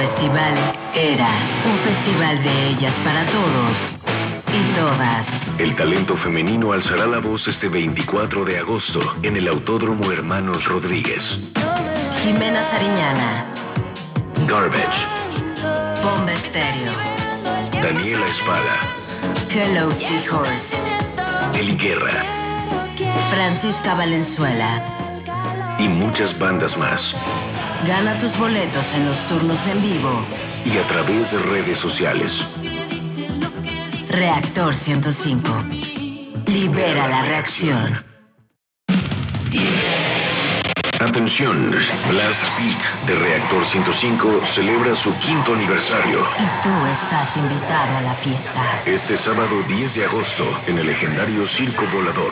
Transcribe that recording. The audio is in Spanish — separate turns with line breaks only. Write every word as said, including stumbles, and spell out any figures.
festival era un festival de ellas para todos y todas.
El talento femenino alzará la voz este veinticuatro de agosto en el Autódromo Hermanos Rodríguez.
Jimena Sariñana,
Garbage,
Bomba Estéreo,
Daniela Espada,
Hello Seahorse,
Eli Guerra
Francisca Valenzuela
y muchas bandas más.
Gana tus boletos en los turnos en vivo
Y a través de redes sociales.
Reactor ciento cinco. Libera la reacción.
Atención, Blast Beat de Reactor ciento cinco celebra su quinto aniversario.
Y tú estás invitado a la fiesta.
Este sábado diez de agosto en el legendario Circo Volador.